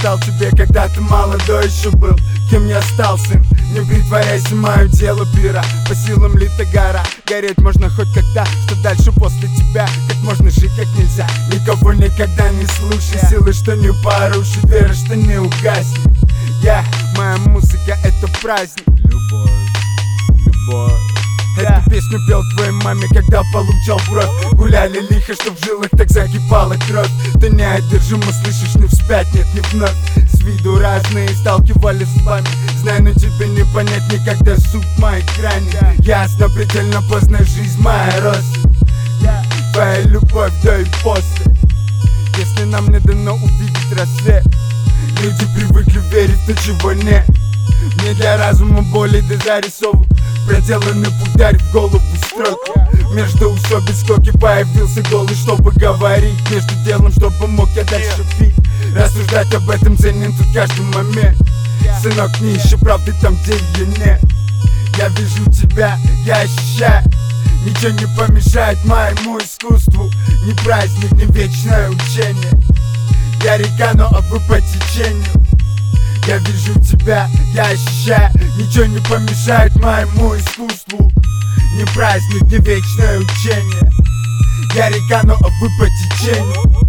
стал тебе, когда ты молодой еще был. Кем я стал, сын? Не притворяйся, мое дело пира. По силам ли ты гора? Гореть можно хоть когда. Что дальше после тебя? Как можно жить, как нельзя? Никого никогда не слушай. Силы, что не порушит, веры, что не угаснет. Моя музыка — это праздник. Любовь, любовь. Эту песню пел твоей маме, когда получал кровь. Гуляли лихо, что в жилах так закипала кровь. Ты неодержимо слышишь, не вспять, нет, не вновь. С виду разные сталкивались с вами. Знаю, но тебе не понять никогда суть моей грани. Ясно, предельно поздно, жизнь моя росла. Твоя любовь до и после. Если нам не дано увидеть рассвет, люди привыкли верить в то, чего нет. Мне для разума более до зарисовок проделанный путь дарит в голову строки. Между усё без скоки появился голый, чтобы говорить. Между делом, чтобы мог я дальше пить. Рассуждать об этом ценен тут каждый момент. Сынок, не ищи правды там, где ее нет. Я вижу тебя, я ощущаю. Ничего не помешает моему искусству. Ни праздник, ни вечное учение. Я река, но вы по течению. Я вижу тебя, я ощущаю. Ничего не помешает моему искусству. Ни праздник, ни вечное учение. Я река, но вы по течению.